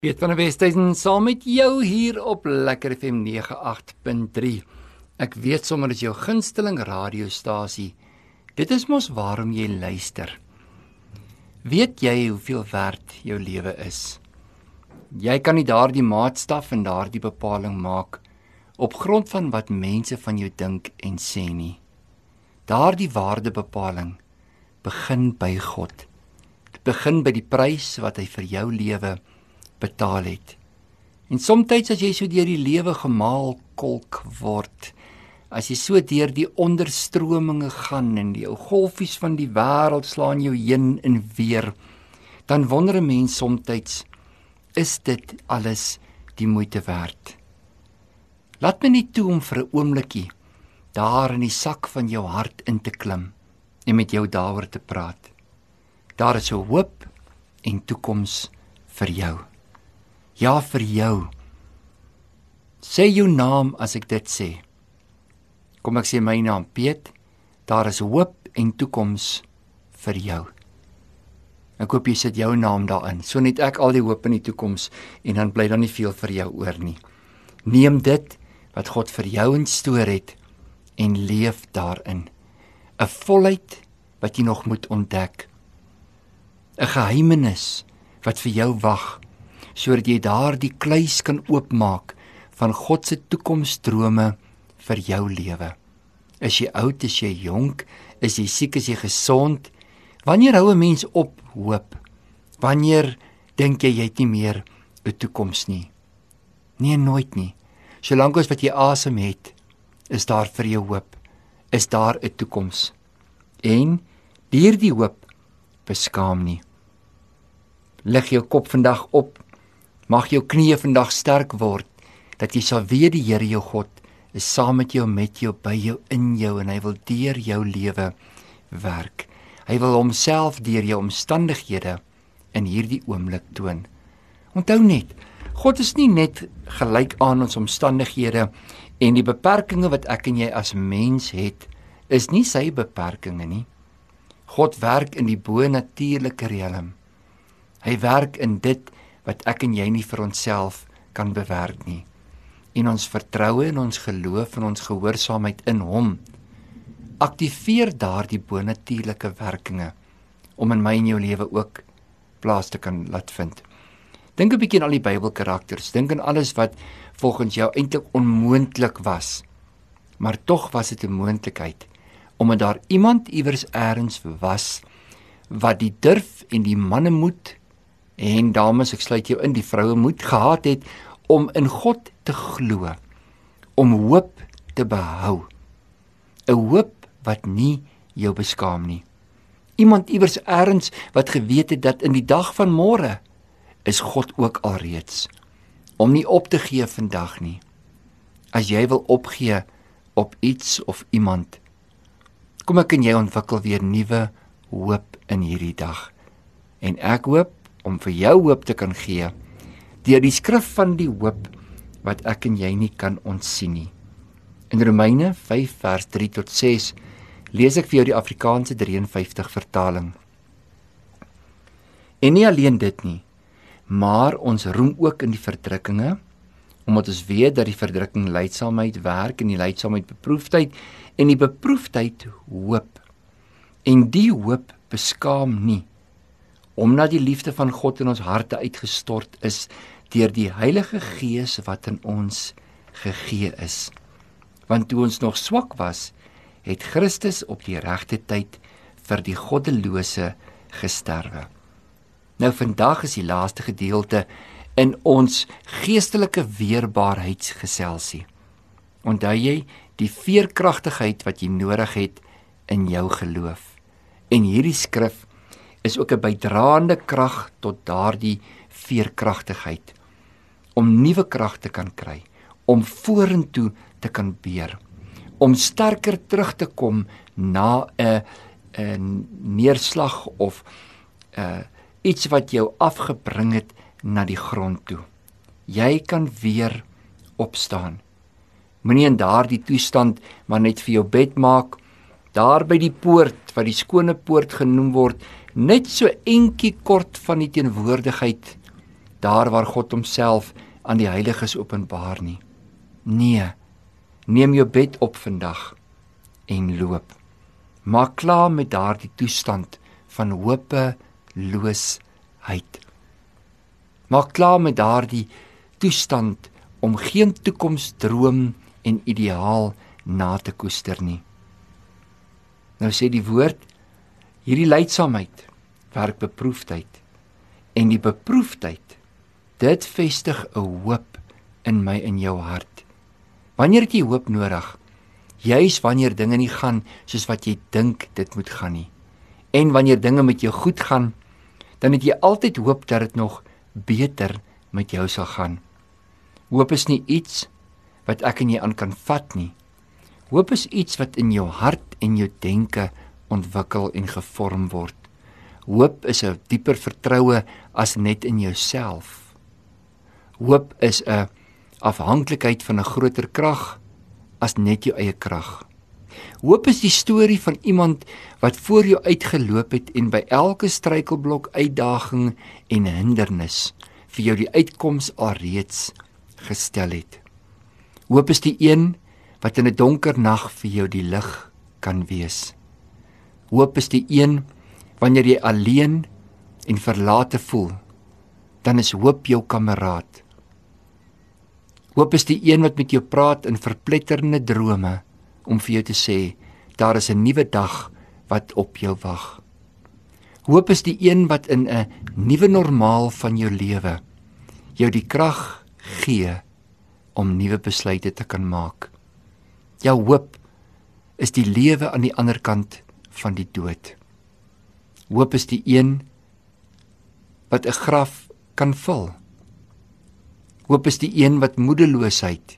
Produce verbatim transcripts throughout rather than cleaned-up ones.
Piet van der Westhuizen saam met jou hier op Lekker F M nege agt punt drie. Ek weet sommer is jou gunsteling radiostasie. Dit is mos waarom jy luister. Weet jy hoeveel werd jou lewe is? Jy kan nie daardie maatstaf en daardie bepaling maak op grond van wat mense van jou dink en sê nie. Daardie waardebepaling begin by God. Dit begin by die prys wat hy vir jou lewe betaal het. En soms as jy so deur die lewe gemaal kolk word, as jy so deur die onderstrominge gaan en die ou golfies van die wêreld slaan jou heen en weer, dan wonder 'n mens soms, is dit alles die moeite werd? Laat my net toe om vir 'n oombliekie daar in die sak van jou hart in te klim en met jou daaroor te praat. Daar is 'n hoop en toekoms vir jou. Ja, vir jou. Sê jou naam as ek dit sê. Kom ek sê my naam, Piet. Daar is hoop en toekoms vir jou. Ek hoop jy sit jou naam daarin. So net ek al die hoop in die toekoms en dan bly daar nie veel vir jou oor nie. Neem dit wat God vir jou instoor het en leef daarin. 'n Volheid wat jy nog moet ontdek. 'n Geheimenis wat vir jou wag, sodat jy daar die kluis kan oopmaak van God se toekomsdrome vir jou lewe. Is jy oud, is jy jonk, is jy siek, is jy gesond? Wanneer hou 'n mens op hoop? Wanneer dink jy jy het nie meer 'n toekoms nie? Nee, nooit nie. Solank as wat jy asem het, is daar vir jou hoop, is daar 'n toekoms. En deur die hoop beskaam nie. Lig jou kop vandag op. Mag jou knieë vandag sterk word, dat jy sal weet die Here jou God is saam met jou, met jou, by jou, in jou, en hy wil deur jou lewe werk. Hy wil homself deur jou omstandighede in hierdie oomblik toon. Onthou net, God is nie net gelyk aan ons omstandighede en die beperkings wat ek en jy as mens het, is nie sy beperkings nie. God werk in die bo-natuurlike riem. Hy werk in dit wat ek en jy nie vir onsself kan bewerk nie. En ons vertroue en ons geloof en ons gehoorsaamheid in hom aktiveer daardie bonatuurlike werkinge om in my en jou lewe ook plaas te kan laat vind. Dink 'n bietjie aan al die Bybelkarakters, dink aan alles wat volgens jou eintlik onmoontlik was, maar tog was dit 'n moontlikheid, omdat daar iemand iewers eers was wat die durf en die mannemoed, en dames, ek sluit jou in, die vroue moed gehad het om in God te glo, om hoop te behou. 'n Hoop wat nie jou beskaam nie. Iemand iewers eers wat geweet het dat in die dag van môre is God ook alreeds. Om nie op te gee vandag nie. As jy wil opgee op iets of iemand, kom ek en jy ontwikkel weer nuwe hoop in hierdie dag. En ek hoop om vir jou hoop te kan gee, deur die skrif van die hoop, wat ek en jy nie kan ontsien nie. In Romeine vyf vers drie tot ses, lees ek vir jou die Afrikaanse vyf drie vyf vertaling. En nie alleen dit nie, maar ons roem ook in die verdrukkinge, omdat ons weet dat die verdrukking lydsaamheid werk, en die lydsaamheid beproefdheid, en die beproefdheid hoop. En die hoop beskaam nie, omdat die liefde van God in ons harte uitgestort is deur die Heilige Gees wat in ons gegee is. Want toe ons nog swak was, het Christus op die regte tyd vir die goddelose gesterwe. Nou vandag is die laaste gedeelte in ons geestelike weerbaarheidsgeselsie. Onthou jy die veerkragtigheid wat jy nodig het in jou geloof. En hierdie skrif is ook 'n bydraende krag tot daardie veerkragtigheid, om nuwe krag te kan kry, om vorentoe te kan beer, om sterker terug te kom na 'n 'n neerslag of 'n uh, iets wat jou afgebring het na die grond toe. Jy kan weer opstaan. Moenie in daardie toestand maar net vir jou bed maak, daar by die poort, wat die skone poort genoem word, net so entjie kort van die teenwoordigheid daar waar God homself aan die heiliges openbaar nie. Nee, neem jou bed op vandag en loop. Maak klaar met daardie toestand van hopeloosheid. Maak klaar met daardie toestand om geen toekomsdroom en ideaal na te koester nie. Nou sê die woord, hierdie lydsaamheid werk beproefdheid, en die beproefdheid, dit vestig 'n hoop in my en jou hart. Wanneer het jy hoop nodig? Juis wanneer dinge nie gaan soos wat jy dink dit moet gaan nie. En wanneer dinge met jou goed gaan, dan het jy altyd hoop dat dit nog beter met jou sal gaan. Hoop is nie iets wat ek en jy aan kan vat nie. Hoop is iets wat in jou hart en jou denke ontwikkel en gevorm word. Hoop is 'n dieper vertroue as net in jouself. Hoop is 'n afhanklikheid van 'n groter krag as net jou eie krag. Hoop is die storie van iemand wat voor jou uitgeloop het en by elke struikelblok, uitdaging en hindernis vir jou die uitkoms alreeds gestel het. Hoop is die een wat in 'n donker nag vir jou die lig kan wees. Hoop is die een wanneer jy alleen en verlate voel, dan is hoop jou kameraad. Hoop is die een wat met jou praat in verpletterende drome om vir jou te sê, daar is 'n nuwe dag wat op jou wag. Hoop is die een wat in 'n nuwe normaal van jou lewe jou die krag gee om nuwe besluite te kan maak. Jou hoop is die lewe aan die ander kant van die dood. Hoop is die een wat 'n graf kan vul. Hoop is die een wat moedeloosheid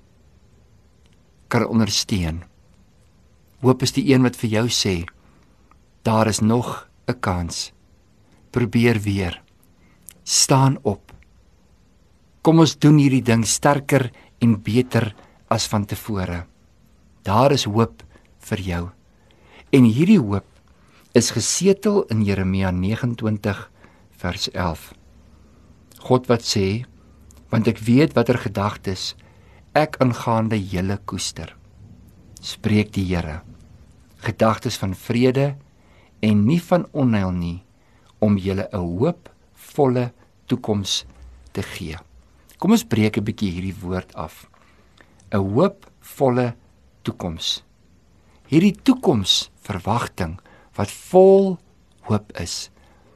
kan ondersteun. Hoop is die een wat vir jou sê, daar is nog 'n kans. Probeer weer. Staan op. Kom ons doen hierdie ding sterker en beter as van tevore. Daar is hoop vir jou. En hierdie hoop is gesetel in Jeremia vyf nege vers elf. God wat sê, want ek weet watter gedagtes ek aangaande julle koester, spreek die Here, gedagtes van vrede en nie van onheil nie, om julle 'n hoopvolle toekoms te gee. Kom ons breek 'n bietjie hierdie woord af. 'n Hoopvolle toekoms. Hierdie toekomsverwagting wat vol hoop is.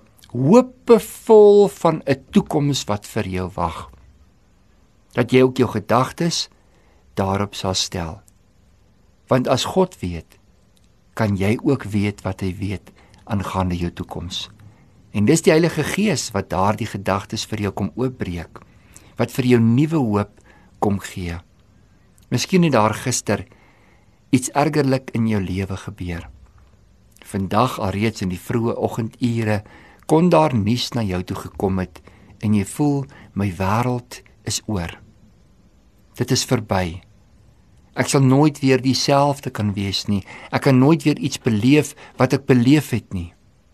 Hoopvol van 'n toekoms wat vir jou wag. Dat jy ook jou gedagtes daarop sal stel. Want as God weet, kan jy ook weet wat hy weet aangaande jou toekoms. En dis die Heilige Gees wat daardie gedagtes vir jou kom oopbreek, wat vir jou nuwe hoop kom gee. Miskien het daar gister iets ergerlik in jou lewe gebeur. Vandag alreeds in die vroeë oggendure kon daar nuus na jou toe gekom het en jy voel my wêreld is oor. Dit is verby. Ek sal nooit weer dieselfde kan wees nie. Ek kan nooit weer iets beleef wat ek beleef het nie.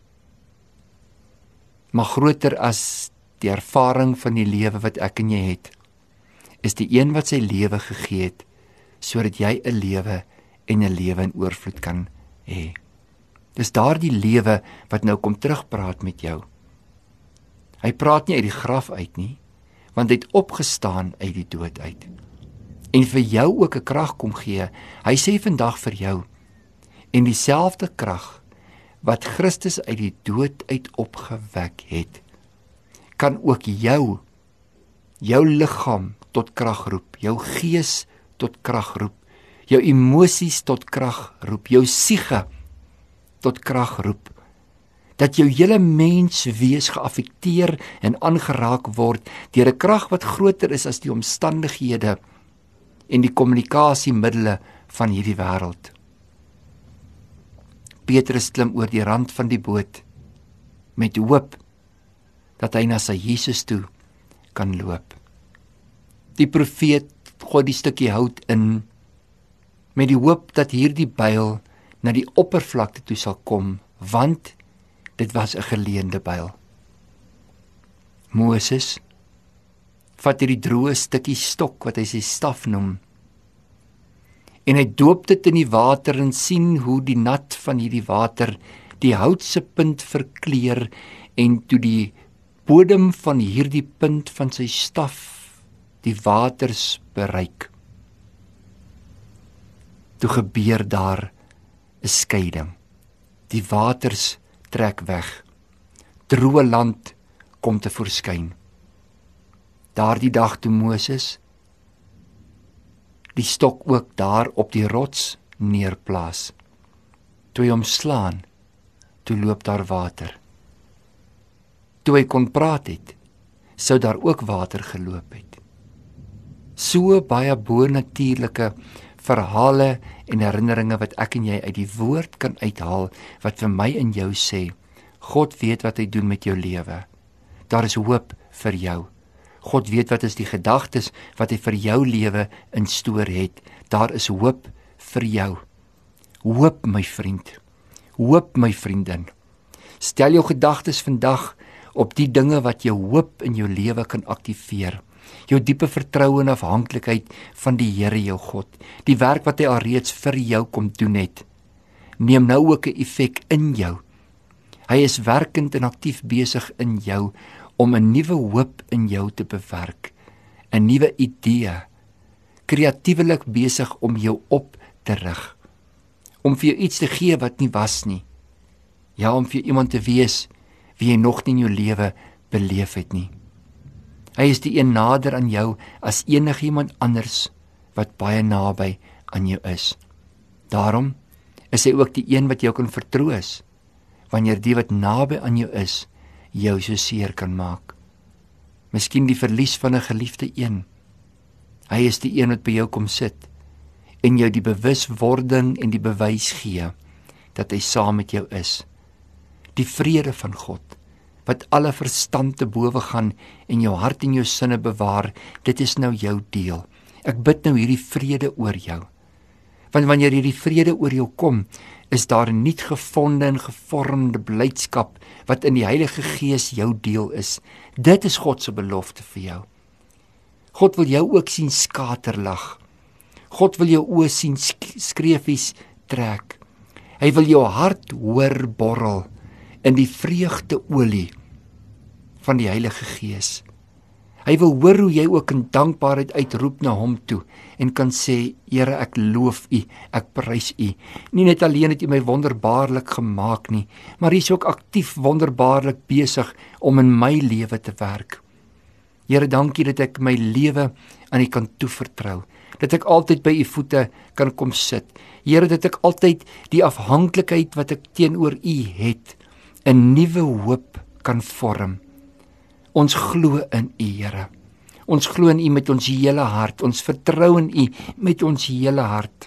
Maar groter as die ervaring van die lewe wat ek en jy het, is die een wat sy lewe gegee het, sodat jy 'n lewe en 'n lewe in oorvloed kan hê. Dis daardie lewe wat nou kom terugpraat met jou. Hy praat nie uit die graf uit nie, want hy het opgestaan uit die dood uit. En vir jou ook 'n krag kom gee. Hy sê vandag vir jou, en dieselfde krag wat Christus uit die dood uit opgewek het, kan ook jou, jou liggaam tot krag roep, jou gees tot krag roep, jou emosies tot krag roep, jou siege tot krag roep, dat jou hele mens wees geaffekteer en aangeraak word deur 'n krag wat groter is as die omstandighede en die kommunikasiemiddele van hierdie wêreld. Petrus klim oor die rand van die boot met hoop dat hy na sy Jesus toe kan loop. Die profeet gooi die stukkie hout in met die hoop dat hierdie byl na die oppervlakte toe sal kom, want dit was 'n geleende byl. Moses vat hy die droë stukkie stok wat hy sy staf noem, en hy doop dit in die water en sien hoe die nat van hierdie water die houtse punt verkleur en toe die bodem van hierdie punt van sy staf die waters bereik. Toe gebeur daar 'n skeiding. Die waters trek weg. Droë land kom te voorskyn. Daardie dag toe Moses die stok ook daar op die rots neerplaas. Toe hy hom slaan, toe loop daar water. Toe hy kon praat het, sou daar ook water geloop het. So baie bonatuurlike verhale en herinneringe wat ek en jy uit die woord kan uithaal, wat vir my en jou sê, God weet wat hy doen met jou lewe. Daar is hoop vir jou. God weet wat is die gedagtes wat hy vir jou lewe instoor het. Daar is hoop vir jou. Hoop, my vriend. Hoop, my vriendin. Stel jou gedagtes vandag op die dinge wat jou hoop in jou lewe kan aktiveer. Jou diepe vertroue en afhanklikheid van die Here jou God. Die werk wat hy alreeds vir jou kom doen het. Neem nou ook 'n effek in jou. Hy is werkend en aktief besig in jou om 'n nuwe hoop in jou te bewerk, 'n nuwe idee, kreatiewelik besig om jou op te rig, om vir jou iets te gee wat nie was nie, ja, om vir iemand te wees wie jy nog nie in jou lewe beleef het nie. Hy is die een nader aan jou as enige iemand anders wat baie naby aan jou is. Daarom is hy ook die een wat jou kan vertroos, wanneer die wat naby aan jou is, jou so seer kan maak. Miskien die verlies van 'n geliefde een. Hy is die een wat by jou kom sit en jou die bewuswording en die bewys gee dat hy saam met jou is. Die vrede van God, wat alle verstand te bowe gaan en jou hart en jou sinne bewaar, dit is nou jou deel. Ek bid nou hierdie vrede oor jou. Want wanneer hierdie vrede oor jou kom, is daar 'n nuut gevonde en gevormde blydskap wat in die Heilige Gees jou deel is. Dit is God se belofte vir jou. God wil jou ook sien skaterlag. God wil jou oë sien skreefies trek. Hy wil jou hart hoor borrel in die vreugdeolie van die Heilige Gees. Hy wil hoor hoe jy ook in dankbaarheid uitroep na hom toe en kan sê, Here, ek loof U, ek prys U. Nie net alleen het U my wonderbaarlik gemaak nie, maar U is ook aktief wonderbaarlik besig om in my lewe te werk. Here, dankie dat ek my lewe aan U kan toevertrou, dat ek altyd by U voete kan kom sit. Here, dat ek altyd die afhanklikheid wat ek teenoor U het, 'n nuwe hoop kan vorm. Ons glo in U, Here. Ons glo in U met ons hele hart. Ons vertrou in U met ons hele hart.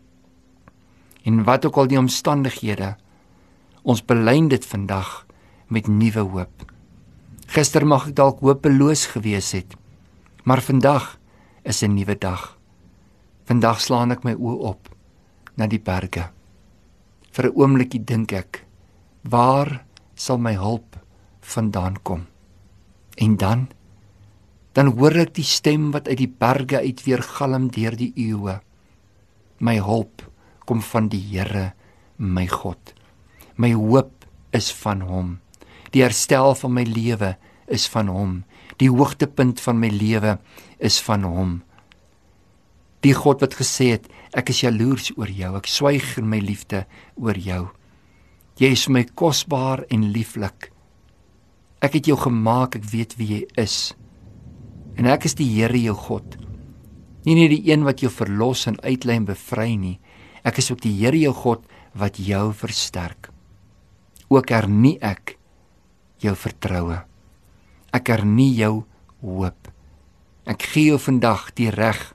En wat ook al die omstandighede, ons belyn dit vandag met nuwe hoop. Gister mag ek dalk hopeloos gewees het, maar vandag is 'n nuwe dag. Vandag slaan ek my oë op na die berge. Vir 'n oombliekie dink ek, waar sal my hulp vandaan kom? En dan, dan hoor ek die stem wat uit die berge uit weer galm deur die eeue. My hulp kom van die Here, my God. My hoop is van hom. Die herstel van my lewe is van hom. Die hoogtepunt van my lewe is van hom. Die God wat gesê het, ek is jaloers oor jou, ek swyg in my liefde oor jou. Jy is my kosbaar en lieflik. Ek het jou gemaak, ek weet wie jy is. En ek is die Here jou God. Nie net die een wat jou verlos en uitlei en bevry nie. Ek is ook die Here jou God wat jou versterk. Ook hernie ek jou vertroue. Ek hernie jou hoop. Ek gee jou vandag die reg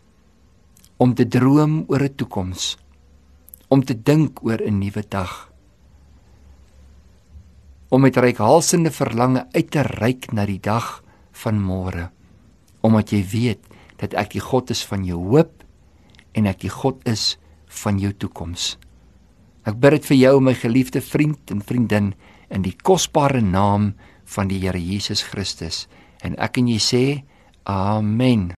om te droom oor 'n toekoms, om te dink oor 'n nuwe dag, om met reikhalsende verlange uit te reik na die dag van môre, omdat jy weet dat ek die God is van jou hoop en ek die God is van jou toekoms. Ek bid dit vir jou, my geliefde vriend en vriendin, in die kosbare naam van die Here Jesus Christus. En ek en jy sê, Amen.